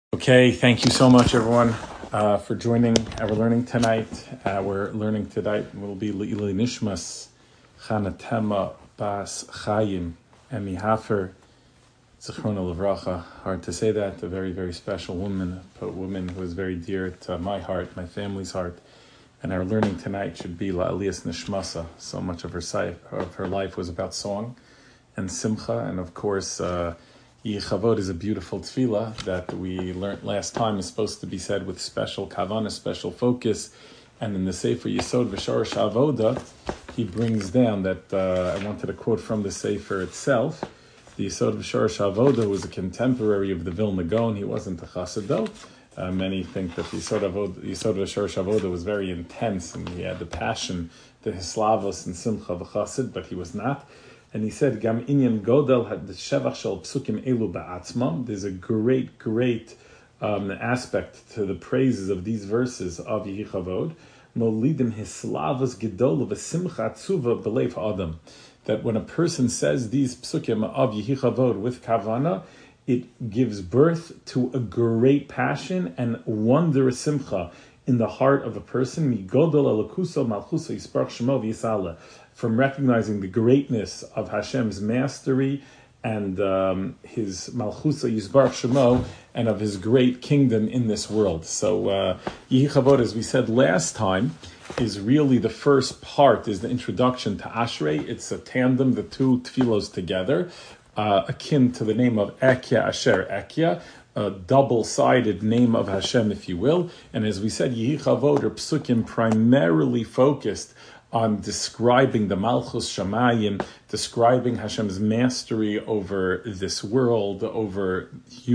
Okay, thank you so much, everyone, for joining our learning tonight. Our learning tonight will be Le'ilei Nishmas Chanatema Bas Chaim Emi Hafer Zichrona Levracha. Hard to say that. A very, very special woman, a woman who is very dear to my heart, my family's heart. And our learning tonight should be La'aliyas Nishmasa. So much of her life was about song and simcha, and of course, Yichavod is a beautiful tefillah that we learned last time is supposed to be said with special kavanah, special focus. And in the Sefer Yisod V'Shorosh Avoda, he brings down that, I wanted to quote from the Sefer itself. The Yisod V'Shorosh Avoda was a contemporary of the Vilna Gaon. He wasn't a chassid though. Many think that the Yisod V'Shorosh Avoda was very intense and he had the passion, the hislavos and simcha of a chassid, but he was not. And he said, "Gam inyan godel had the shevach shel psukim elu ba'atzmam." There's a great aspect to the praises of these verses of Yichavod. Molidim hislavos gedol v'simcha tzuva b'leif adam. That when a person says these psukim of Yichavod with kavana, it gives birth to a great passion and wondrous simcha in the heart of a person. Migodol alakuso malchuso yisparach shemo v'yisala. From recognizing the greatness of Hashem's mastery and his Malchusa Yisbarach Shemo and of his great kingdom in this world. So Yichavod, as we said last time, is really the first part, is the introduction to Ashrei. It's a tandem, the two tefillos together, akin to the name of Ekya Asher Ekya, a double-sided name of Hashem, if you will. And as we said, Yichavod or Psukim primarily focused on describing the Malchus Shamayim, describing Hashem's mastery over this world, over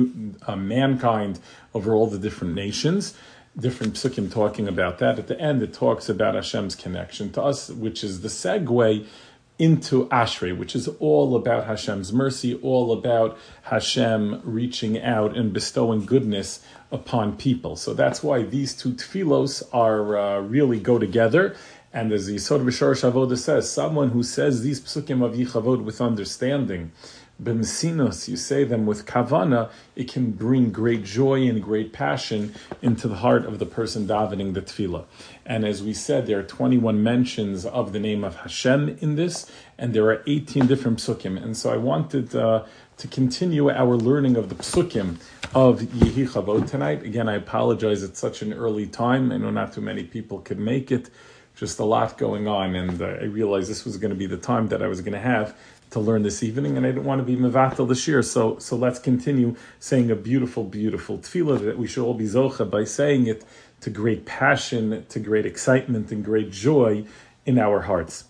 mankind, over all the different nations. Different psukim talking about that. At the end, it talks about Hashem's connection to us, which is the segue into Ashrei, which is all about Hashem's mercy, all about Hashem reaching out and bestowing goodness upon people. So that's why these two tefillos are really go together. And as the Yisod V'Shorosh Avoda says, someone who says these psukim of Yichavod with understanding, b'mesinos, you say them with kavana, it can bring great joy and great passion into the heart of the person davening the tefillah. And as we said, there are 21 mentions of the name of Hashem in this, and there are 18 different psukim. And so I wanted to continue our learning of the psukim of Yichavod tonight. Again, I apologize, it's such an early time. I know not too many people could make it. Just a lot going on, and I realized this was going to be the time that I was going to have to learn this evening, and I didn't want to be mevatel this year, so let's continue saying a beautiful, beautiful tefillah that we should all be zocha by saying it to great passion, to great excitement, and great joy in our hearts.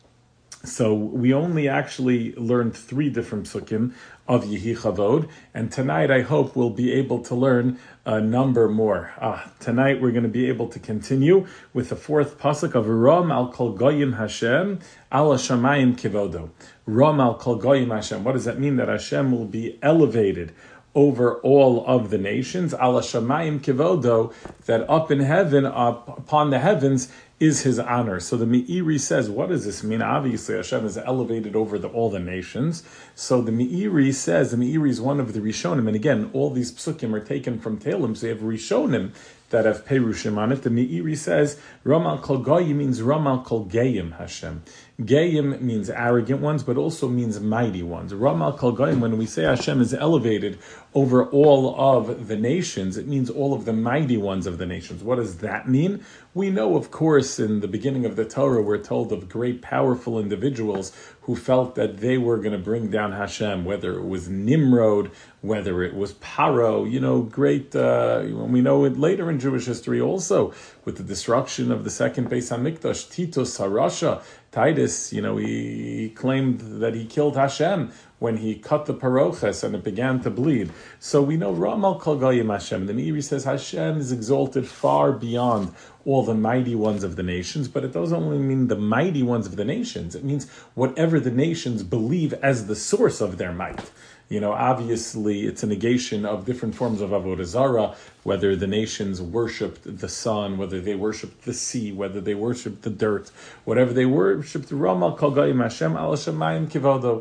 So we only actually learned 3 different psukim of Yichavod, and tonight I hope we'll be able to learn a number more. Tonight we're going to be able to continue with the 4th pasuk of Ram al kol goyim Hashem al shamayim kivodo. Ram al kol goyim Hashem. What does that mean? That Hashem will be elevated over all of the nations, ala shamayim kivodo, that up in heaven, up upon the heavens, is his honor. So the Meiri says, what does this mean? Obviously, Hashem is elevated over all the nations. So the Meiri says, the Meiri is one of the Rishonim, and again, all these psukim are taken from Tehillim, so you have Rishonim that have Perushim on it. The Meiri says, Ramal Kol Goyim means Ramal Kol Geyim Hashem. Geyim means arrogant ones, but also means mighty ones. Ramal Kol Goyim, when we say Hashem is elevated over all of the nations, it means all of the mighty ones of the nations. What does that mean? We know, of course, in the beginning of the Torah, we're told of great, powerful individuals who felt that they were going to bring down Hashem, whether it was Nimrod, whether it was Paro, great, we know it later in Jewish history also, with the destruction of the second Beis HaMikdash, Titus HaRasha, Titus, he claimed that he killed Hashem when he cut the paroches and it began to bleed. So we know Ramal Kol Goyim Hashem. The Meiri says Hashem is exalted far beyond all the mighty ones of the nations, but it doesn't only mean the mighty ones of the nations. It means whatever the nations believe as the source of their might. Obviously it's a negation of different forms of Avodah Zarah, whether the nations worshipped the sun, whether they worshipped the sea, whether they worshipped the dirt, whatever they worshipped, Ramal Kol Goyim Hashem al shamayim kivodo,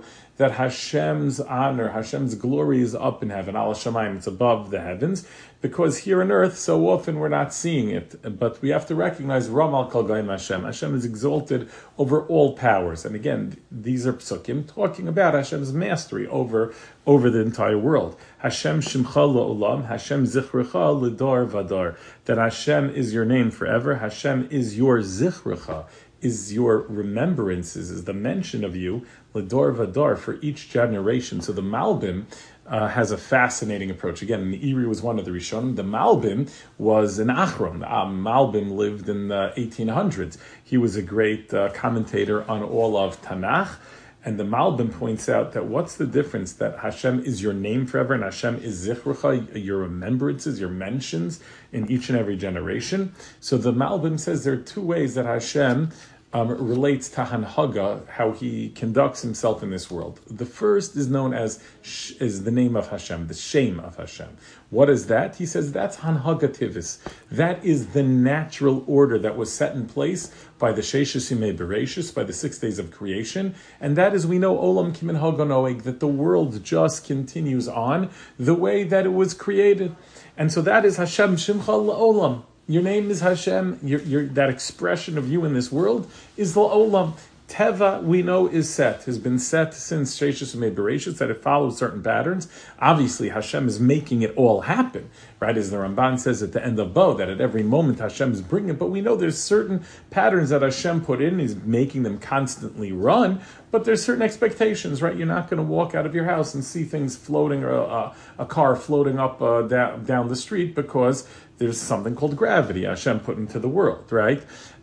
that Hashem's honor, Hashem's glory is up in heaven, Al Shamayim, it's above the heavens, because here on earth, so often we're not seeing it. But we have to recognize Ramal Kol Goyim Hashem. Hashem is exalted over all powers. And again, these are psukim talking about Hashem's mastery over the entire world. Hashem Shimcha La'olam, Hashem Zichrecha L'dor Vadar. That Hashem is your name forever. Hashem is your Zichrecha, is your remembrances, is the mention of you, L'dor Vadar, for each generation. So the Malbim has a fascinating approach. Again, the Iri was one of the Rishonim. The Malbim was an Achron. Malbim lived in the 1800s. He was a great commentator on all of Tanakh. And the Malbim points out that what's the difference? That Hashem is your name forever, and Hashem is Zichrecha, your remembrances, your mentions in each and every generation. So the Malbim says there are two ways that Hashem relates to Hanhaga, how he conducts himself in this world. The first is known as the name of Hashem, the shame of Hashem. What is that? He says that's Hanhaga Tivis. That is the natural order that was set in place by the Sheishas Yimei Bereshis, by the 6 days of creation. And that is, we know, Olam Kimin Hagonoeg, that the world just continues on the way that it was created. And so that is Hashem Shimcha La'olam. Your name is Hashem. That expression of you in this world is La'olam. Teva, we know, is set, has been set since Sheishas Yimei Bereshis, that it follows certain patterns. Obviously, Hashem is making it all happen, right? As the Ramban says at the end of Bo, that at every moment Hashem is bringing it. But we know there's certain patterns that Hashem put in. He's making them constantly run. But there's certain expectations, right? You're not going to walk out of your house and see things floating, or a car floating up down the street, because there's something called gravity Hashem put into the world, right?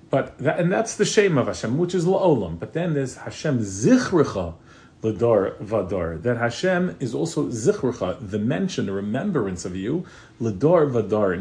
And that's the shame of Hashem, which is La'olam. But then there's Hashem Zichrecha L'dor Vadar. That Hashem is also Zichrecha, the mention, the remembrance of you, L'dor Vadar,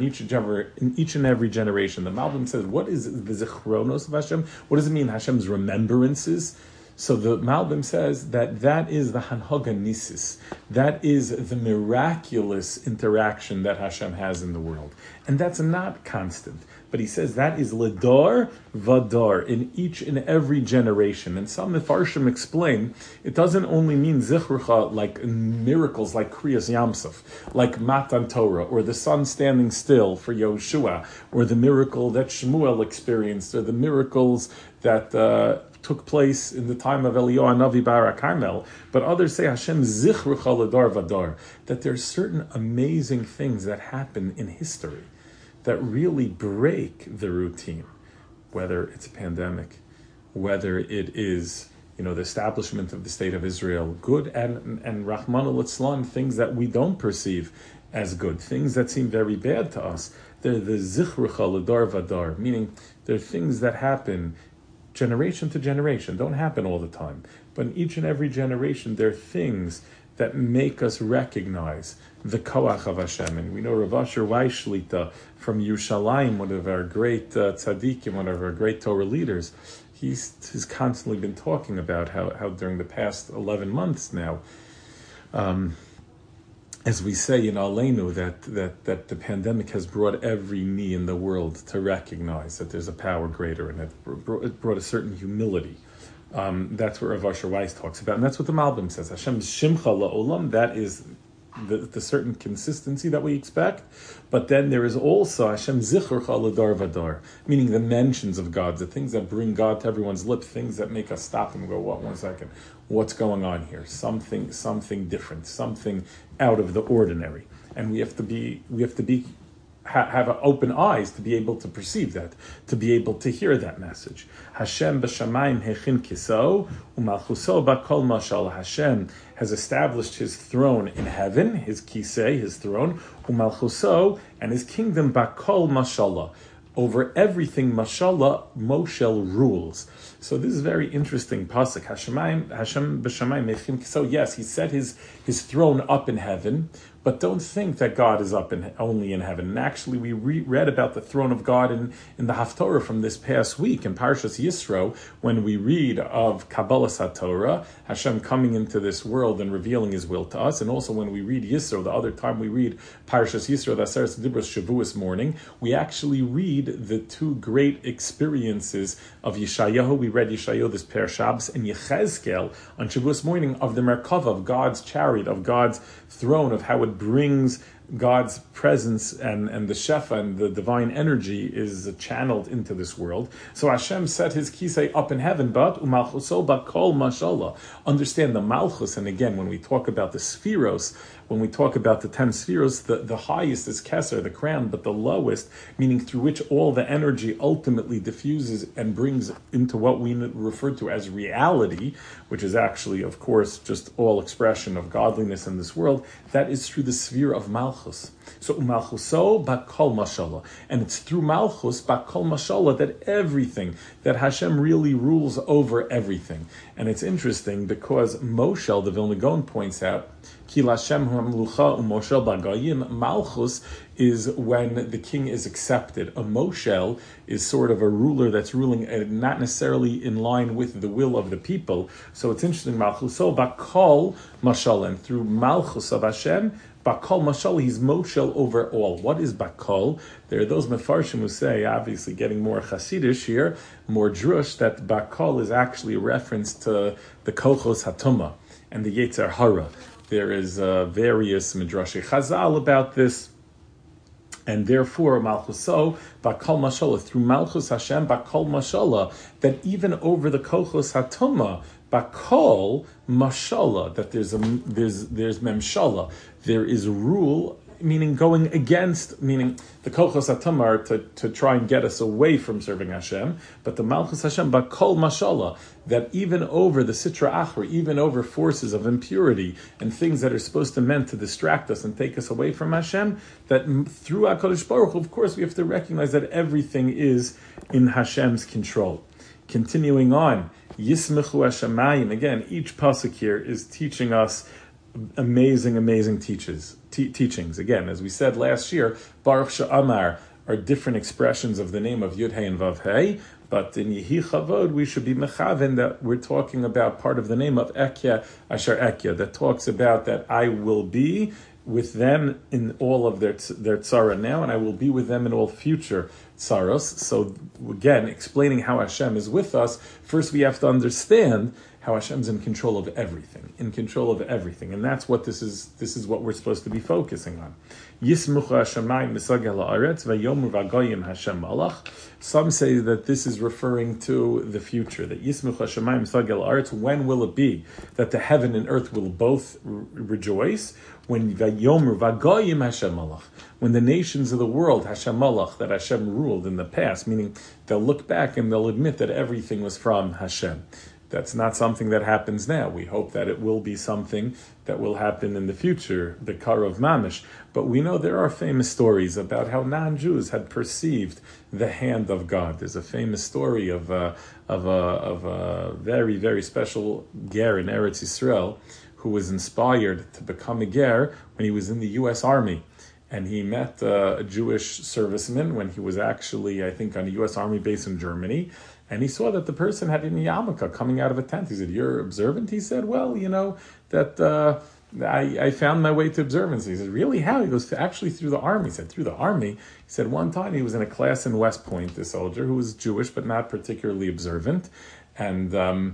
in each and every generation. The Malbim says, what is the Zichronos of Hashem? What does it mean, Hashem's remembrances? So the Malbim says that is the Hanhaga Nisis. That is the miraculous interaction that Hashem has in the world. And that's not constant. But he says that is L'dor Vadar, in each and every generation. And some Mefarshim explain, it doesn't only mean Zichrecha, like miracles like Kriyas Yamsuf, like Matan Torah, or the sun standing still for Yoshua, or the miracle that Shmuel experienced, or the miracles that took place in the time of Eliyahu Navi Bar Carmel, but others say Hashem Zichrecha L'dor Vadar, that there are certain amazing things that happen in history that really break the routine, whether it's a pandemic, whether it is, the establishment of the State of Israel, good and Rahman al-Islam, things that we don't perceive as good, things that seem very bad to us. They're the Zichrecha L'dor Vadar, meaning they're things that happen generation to generation, don't happen all the time. But in each and every generation, there are things that make us recognize the koach of Hashem. And we know Rav Asher Weiss Shlita from Yerushalayim, one of our great tzaddikim, one of our great Torah leaders, he's constantly been talking about how during the past 11 months now, as we say in Aleinu, that the pandemic has brought every knee in the world to recognize that there's a power greater, and it brought a certain humility. That's what Rav Asher Weiss talks about, and that's what the Malbim says. Hashem Shimcha La'olam, that is the certain consistency that we expect. But then there is also Hashem Zichrecha L'dor Vadar, meaning the mentions of God, the things that bring God to everyone's lips, things that make us stop and go, what, 1 second, what's going on here? Something different, something out of the ordinary. And we have to have open eyes to be able to perceive that, to be able to hear that message. Hashem b'shamayim hechin kiso u'malchuso b'kol mashal. Hashem has established his throne in heaven, his kisei, his throne, u'malchuso, and his kingdom b'kol mashallah. Over everything, mashallah, Moshel rules. So this is very interesting pasuk. Hashem b'shamayim hechin kiso. Yes, he set his throne up in heaven. But don't think that God is up only in heaven. And actually, we read about the throne of God in the Haftorah from this past week in Parshas Yisro, when we read of Kabbalah HaTorah, Hashem coming into this world and revealing His will to us. And also when we read Yisro, the other time we read Parshas Yisro, the Aseres Dibros Shavuos morning, we actually read the two great experiences of Yeshayahu. We read Yeshayahu this Per Shabbos, and Yechezkel on Shavuos morning of the Merkava, of God's chariot, of God's throne, of how it brings God's presence and the Shefa and the divine energy is channeled into this world. So Hashem set His kisei up in heaven, but umalchuso bakol mashallah. Understand the malchus, and again, when we talk about the spheros, when we talk about the 10 spheros, the highest is Keser, the crown, but the lowest, meaning through which all the energy ultimately diffuses and brings into what we refer to as reality, which is actually, of course, just all expression of godliness in this world, that is through the sphere of Malchus. So, Malchuso bakol mashallah. And it's through Malchus bakol mashallah that everything, that Hashem really rules over everything. And it's interesting because Moshel, the Vilna Gaon, points out, Ki Lashem hamlucha umoshel bagayim. Malchus is when the king is accepted. A moshel is sort of a ruler that's ruling not necessarily in line with the will of the people. So it's interesting, Malchuso bakol mashal, and through Malchus of Hashem, bakol mashal, he's moshel over all. What is bakol? There are those mefarshim who say, obviously getting more chassidish here, more drush, that bakol is actually a reference to the kochos hatuma and the yetzer hara. There is various midrashei Chazal about this, and therefore Malchuso bakol mashallah, through Malchus Hashem bakol mashallah, that even over the kochos hatuma bakol mashallah, that there's memshallah, there is rule, meaning going against, meaning the kochos hatamar to try and get us away from serving Hashem, but the Malchus Hashem bakol mashallah, that even over the sitra achra, even over forces of impurity and things that are supposed to meant to distract us and take us away from Hashem, that through HaKadosh Baruch Hu, of course, we have to recognize that everything is in Hashem's control. Continuing on, Yismechu Hashemayim, again, each pasuk here is teaching us amazing teachings. Again, as we said last year, Baruch She'amar are different expressions of the name of Yud Hey and Vav Hey, but in Yehi Chavod we should be mechaven that we're talking about part of the name of Ekya Asher Ekya, that talks about that I will be with them in all of their tzara now, and I will be with them in all future tzaros. So again, explaining how Hashem is with us, first we have to understand how Hashem's in control of everything, and that's what this is what we're supposed to be focusing on. Yismucha Hashemayim misagel haaretz vayomer v'agayim Hashem malach. Some say that this is referring to the future, that Yismucha Hashemayim misagel haaretz, when will it be that the heaven and earth will both rejoice? When vayomer v'agayim Hashem malach, when the nations of the world, Hashem malach, that Hashem ruled in the past, meaning they'll look back and they'll admit that everything was from Hashem. That's not something that happens now. We hope that it will be something that will happen in the future, the Karov Mamish. But we know there are famous stories about how non-Jews had perceived the hand of God. There's a famous story of a very, very special ger in Eretz Yisrael who was inspired to become a ger when he was in the U.S. Army. And he met a Jewish serviceman when he was actually, I think, on a U.S. Army base in Germany. And he saw that the person had a yarmulke coming out of a tent. He said, "You're observant?" He said, "Well, that I found my way to observance." He said, "Really? How?" He goes, "Actually through the army." He said, "Through the army?" He said, one time he was in a class in West Point, a soldier who was Jewish but not particularly observant. And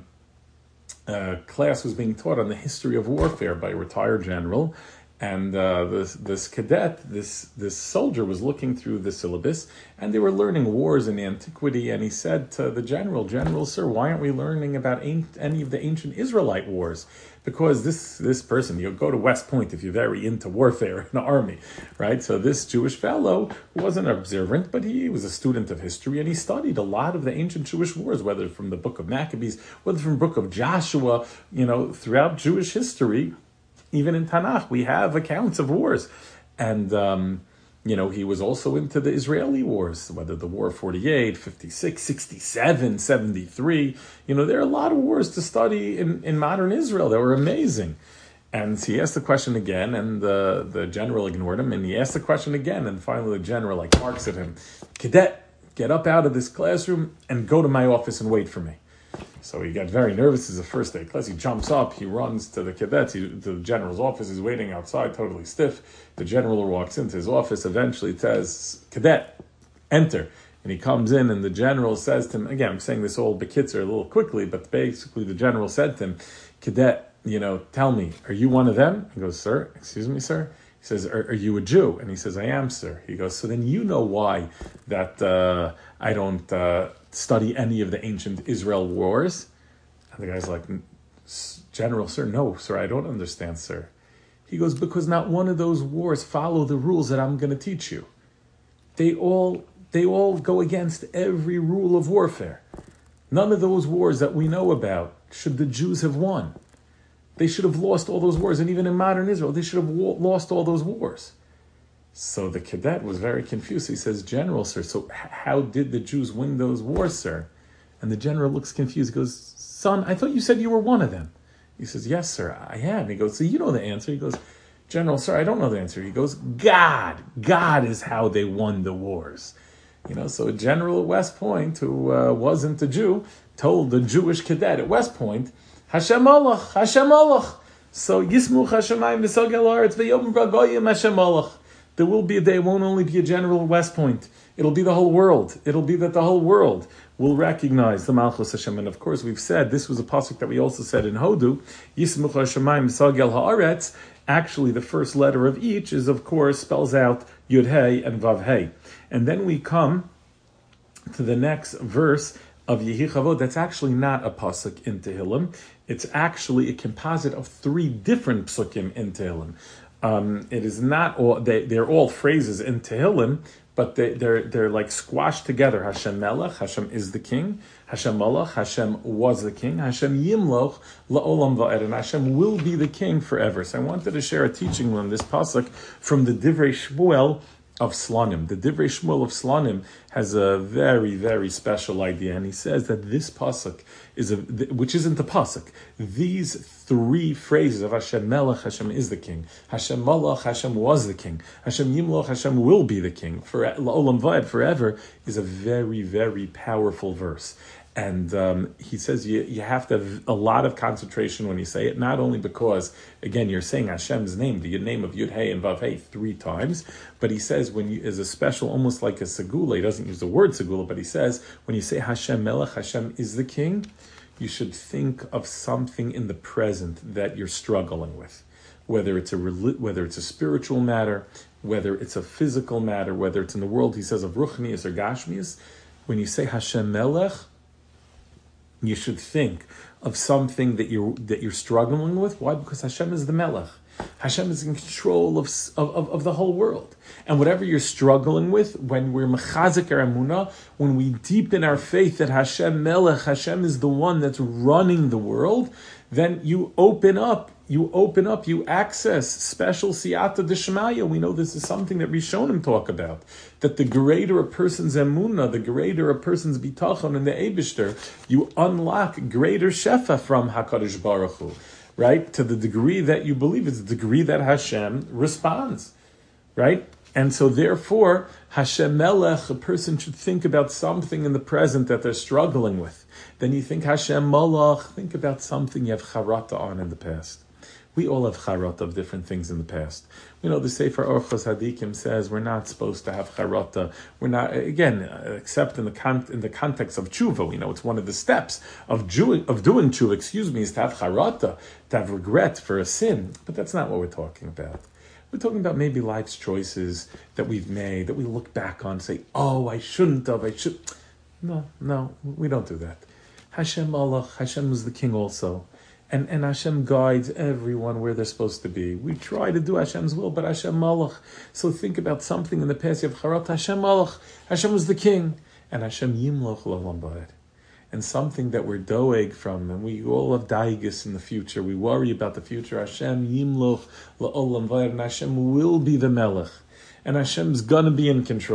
class was being taught on the history of warfare by a retired general. And this cadet, this soldier was looking through the syllabus, and they were learning wars in antiquity. And he said to the general, "Sir, why aren't we learning about any of the ancient Israelite wars? Because this person, you go to West Point if you're very into warfare in the army, right?" So this Jewish fellow wasn't observant, but he was a student of history, and he studied a lot of the ancient Jewish wars, whether from the book of Maccabees, whether from the book of Joshua, throughout Jewish history. Even in Tanakh, we have accounts of wars. And, he was also into the Israeli wars, whether the War of 48, 56, 67, 73. There are a lot of wars to study in modern Israel that were amazing. And he asked the question again, and the general ignored him, and he asked the question again, and finally the general barks at him, "Cadet, get up out of this classroom and go to my office and wait for me." So he got very nervous. It's the first day of class. He jumps up, he runs to the cadets, to the general's office. He's waiting outside, totally stiff. The general walks into his office, eventually says, "Cadet, enter." And he comes in, and the general says to him, again, I'm saying this all bekitzer a little quickly, but basically the general said to him, "Cadet, tell me, are you one of them?" He goes, "Sir, excuse me, sir." He says, are you a Jew?" And he says, "I am, sir." He goes, "So then you know why that I don't study any of the ancient Israel wars?" And the guy's like, "General, sir, no, sir, I don't understand, sir." He goes, "Because not one of those wars follow the rules that I'm going to teach you. They all go against every rule of warfare. None of those wars that we know about should the Jews have won. They should have lost all those wars, and even in modern Israel, they should have lost all those wars." So the cadet was very confused. He says, "General, sir, so how did the Jews win those wars, sir?" And the general looks confused. He goes, "Son, I thought you said you were one of them." He says, "Yes, sir, I am." He goes, "So you know the answer?" He goes, "General, sir, I don't know the answer." He goes, God is how they won the wars." So a general at West Point who wasn't a Jew told the Jewish cadet at West Point, "Hashem Malach, Hashem Malach. So Yismuch Hashemayim v'sogel haaretz v'yom bragoyim Hashem Malach." There will be a day, it won't only be a general at West Point. It'll be the whole world. It'll be that the whole world will recognize the Malchus Hashem. And of course, we've said, this was a pasuk that we also said in Hodu, Yismuch Hashemayim v'sogel haaretz. Actually, the first letter of each is, of course, spells out Yud Hey and Vav Hey. And then we come to the next verse of Yehi Chavod. That's actually not a pasuk in Tehillim. It's actually a composite of 3 different psukim in Tehillim. It is not all, they're all phrases in Tehillim, but they're like squashed together. Hashem Melech, Hashem is the king. Hashem Malach, Hashem was the king. Hashem Yimloch la'olam va'ed, and Hashem will be the king forever. So I wanted to share a teaching on this pasuk from the Divrei Shmuel of Slonim. The Divrei Shmuel of Slonim has a very, very special idea, and he says that this pasuk which isn't the pasuk. These 3 phrases of Hashem Melech, Hashem is the king. Hashem Malach, Hashem was the king. Hashem Yimloch, Hashem will be the king. For La'olam Va'ed, forever, is a very, very powerful verse. And he says you have to have a lot of concentration when you say it, not only because, again, you're saying Hashem's name, the name of Yud Hey and Vav Hey 3 times, but he says is a special, almost like a segula. He doesn't use the word segula, but he says when you say Hashem Melech, Hashem is the king, you should think of something in the present that you're struggling with, whether it's a spiritual matter, whether it's a physical matter, whether it's in the world, he says, of Ruchnius or Gashmius. When you say Hashem Melech, you should think of something that you're struggling with. Why? Because Hashem is the Melech. Hashem is in control of the whole world. And whatever you're struggling with, when we're mechazik our emunah, when we deepen our faith that Hashem Melech, Hashem is the one that's running the world, then you open up, you access special siyata d'shmaya. We know this is something that Rishonim talk about, that the greater a person's emunah, the greater a person's bitachon in the Eibishter, you unlock greater shefa from HaKadosh Baruch Hu, right? To the degree that you believe, it's the degree that Hashem responds, right? And so therefore, Hashem Melech, a person should think about something in the present that they're struggling with. Then you think Hashem Malach, think about something you have charata on in the past. We all have charata of different things in the past. We know the Sefer Orchos Hadikim says we're not supposed to have charata. We're not, again, except in the context of tshuva. We know it's one of the steps of doing tshuva, is to have charata, to have regret for a sin. But that's not what we're talking about. We're talking about maybe life's choices that we've made, that we look back on and say, oh, I shouldn't have, I should. No, we don't do that. Hashem Allah, Hashem is the king also. And Hashem guides everyone where they're supposed to be. We try to do Hashem's will, but Hashem Malach. So think about something in the past. You have Charat, Hashem Malach. Hashem was the king. And Hashem Yimloch L'olam Va'ed. And something that we're doeg from, and we all have daigis in the future. We worry about the future. Hashem Yimloch L'olam Va'ed. And Hashem will be the Melech. And Hashem's going to be in control.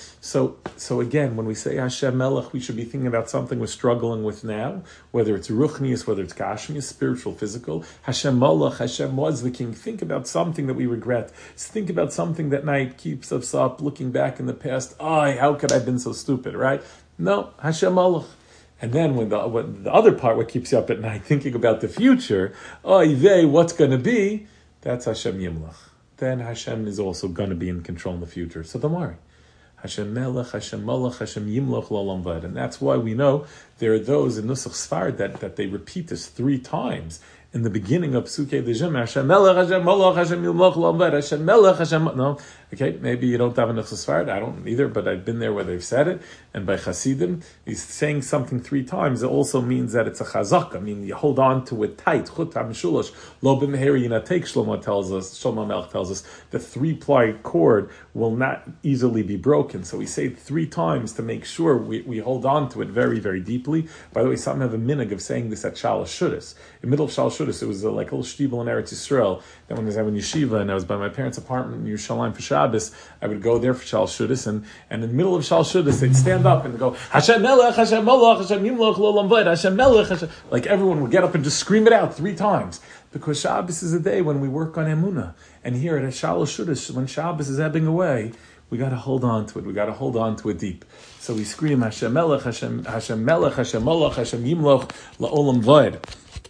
So again, when we say Hashem Melech, we should be thinking about something we're struggling with now, whether it's Ruchnius, whether it's Gashmius, spiritual, physical. Hashem Melech, Hashem was the king. Think about something that we regret. Think about something that night keeps us up, looking back in the past. How could I have been so stupid, right? No, Hashem Melech. And then when the other part, what keeps you up at night, thinking about the future, what's going to be, that's Hashem Yimlach. Then Hashem is also going to be in control in the future. So don't worry. Hashem Melech, Hashem Malach, Hashem Yimloch L'olam Vad. And that's why we know there are those in Nusach Sfard that they repeat this 3 times in the beginning of Psukei Dejim. Hashem Melech, Hashem Malach, Hashem Yimloch L'olam Vad. Hashem Melech, Hashem... No, okay, maybe you don't have a Nusach Sfard. I don't either, but I've been there where they've said it. And by Hasidim, he's saying something 3 times. It also means that it's a chazak. I mean, you hold on to it tight. Chut HaMishulash, Lo B'meheri Yinatek, Shlomo Melech tells us, the 3-ply cord will not easily be broken. So we say it 3 times to make sure we hold on to it very, very deeply. By the way, some have a minhag of saying this at Shalosh Shudas. In middle of Shalosh Shudas, it was like a little shtibel in Eretz Yisrael. Then when I was having yeshiva and I was by my parents' apartment in Yerushalayim for Shabbos, I would go there for Shalosh Shudas, and in the middle of Shalosh Shudas, they'd stand up and go, Hashem Melech, Hashem Malach, Hashem Yimloch L'olam Vad, Hashem Melech, Hashem... Like everyone would get up and just scream it out 3 times. Because Shabbos is a day when we work on Emunah. And here at Shalosh Shudas, when Shabbos is ebbing away, we got to hold on to it. We got to hold on to it deep. So we scream Hashem Melech, Hashem Melech, Hashem Malach, Hashem Yimloch L'olam Vad.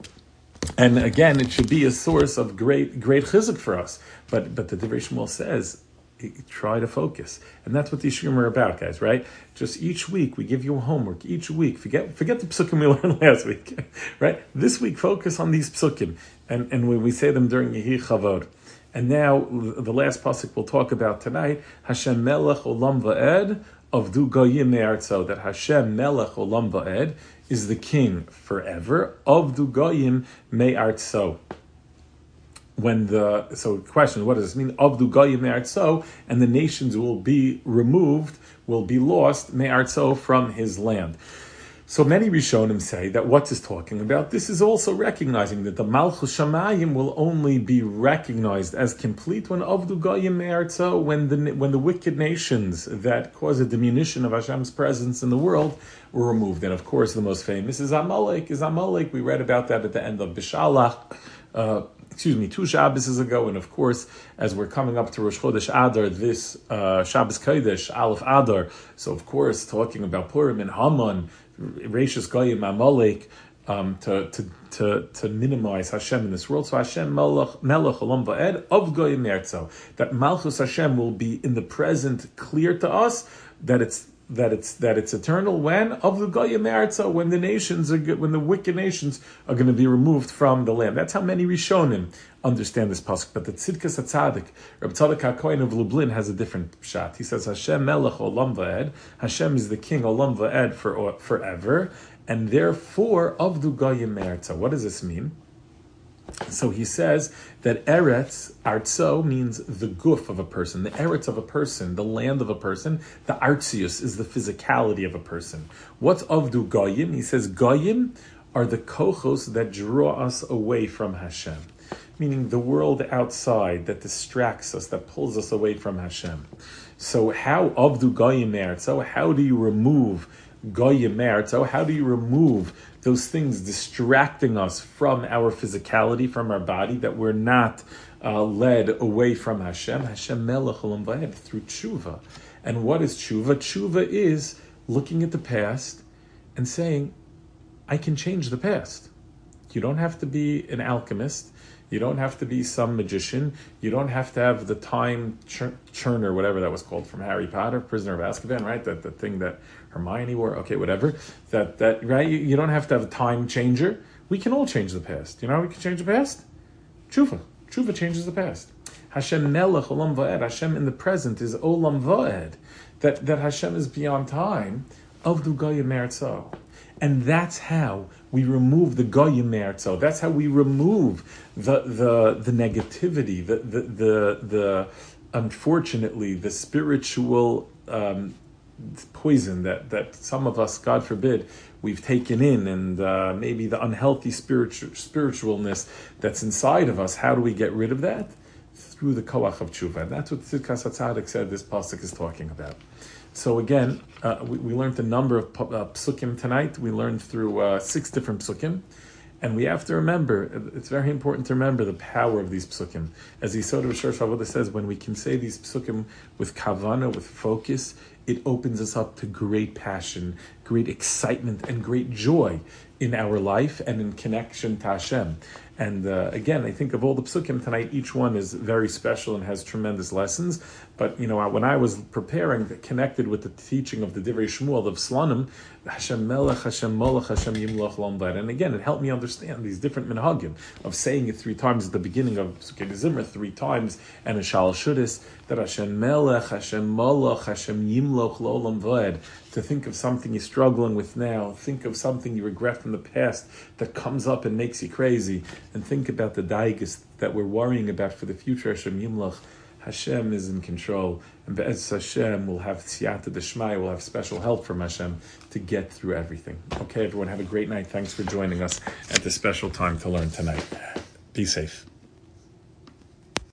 And again, it should be a source of great chizuk for us. But the Divrei Shmuel says, try to focus. And that's what these shiurim are about, guys, right? Just each week, we give you a homework. Each week, forget the psukim we learned last week, right? This week, focus on these psukim. And when we say them during Yehi Chavod. And now, the last pasuk we'll talk about tonight, Hashem Melech Olam Va'ed, Avdu Goyim Me'artzo, that Hashem Melech Olam Va'ed is the king forever, Avdu Goyim Me'artzo. So the question, what does this mean? Avdu Goyim Me'artzo, and the nations will be removed, will be lost, Me'artzo, from his land. So many Rishonim say that what is talking about, this is also recognizing that the Malchus Shamayim will only be recognized as complete when Avdu Goyim Me'artzo, when the wicked nations that cause a diminution of Hashem's presence in the world were removed. And of course, the most famous is Amalek. We read about that at the end of Bishalach. 2 Shabbos ago, and of course, as we're coming up to Rosh Chodesh Adar, this Shabbos Kodesh, Aleph Adar, so of course, talking about Purim and Haman, Reishis Goyim, Amalek, to minimize Hashem in this world. So Hashem Melech Olam Va'ed of Goyim Me'artzo, that Malchus Hashem will be in the present clear to us, that it's eternal when of the Goyim Me'artzo, when the wicked nations are going to be removed from the land. That's how many Rishonim understand this pasuk. But the Tzidkas HaTzadik, Reb Tzadok HaKohen of Lublin, has a different pshat. He says Hashem Melech Olam Va'ed. Hashem is the king Olam Va'ed forever, and therefore Avdu Goyim Me'artzo. What does this mean? So he says that Eretz, Artzo, means the guf of a person, the Eretz of a person, the land of a person. The Artzius is the physicality of a person. What's Avdu Goyim? He says Goyim are the kochos that draw us away from Hashem, meaning the world outside that distracts us, that pulls us away from Hashem. So how Avdu Goyim Me'artzo, how do you remove Goyim Me'artzo, how do you remove those things distracting us from our physicality, from our body, that we're not led away from Hashem? Hashem Melech Olam Va'ed, through tshuva. And what is tshuva? Tshuva is looking at the past and saying, I can change the past. You don't have to be an alchemist. You don't have to be some magician. You don't have to have the time churner, whatever that was called from Harry Potter, Prisoner of Azkaban, right? That the thing that Hermione wore. Okay, whatever. That right? You don't have to have a time changer. We can all change the past. You know how we can change the past? Tshuva. Tshuva changes the past. Hashem Melech Olam Va'ed. Hashem in the present is Olam Va'ed. That Hashem is beyond time. Avdu Goyim Me'artzo. And that's how we remove the Goyim Me'artzo. That's how we remove the negativity, the unfortunately the spiritual poison that some of us, God forbid, we've taken in, and maybe the unhealthy spiritualness that's inside of us. How do we get rid of that? through the koach of tshuva. And that's what Tzidkas HaTzadik said this pasuk is talking about. So again, we learned a number of psukim tonight. We learned through 6 different psukim. And we have to remember, it's very important to remember the power of these psukim. As Yisod of Shorsh Avodah says, when we can say these psukim with kavana, with focus, it opens us up to great passion, great excitement, and great joy in our life and in connection to Hashem. And again, I think of all the psukim tonight, each one is very special and has tremendous lessons. But when I was preparing, connected with the teaching of the Divrei Shmuel of Slanim, Hashem Melech, Hashem Molech, Hashem Yimloch Lomvad. And again, it helped me understand these different minhagim of saying it 3 times at the beginning of Sukkot Zimra, 3 times, and a Shal Shudis, that Hashem Melech, Hashem Molech, Hashem Yimloch Lomvad. To think of something you're struggling with now, think of something you regret from the past that comes up and makes you crazy, and think about the daigas that we're worrying about for the future. Hashem Yimloch, Hashem is in control, and Be'ez Hashem will have Siyata Deshmai, will have special help from Hashem to get through everything. Okay, everyone, have a great night. Thanks for joining us at this special time to learn tonight. Be safe.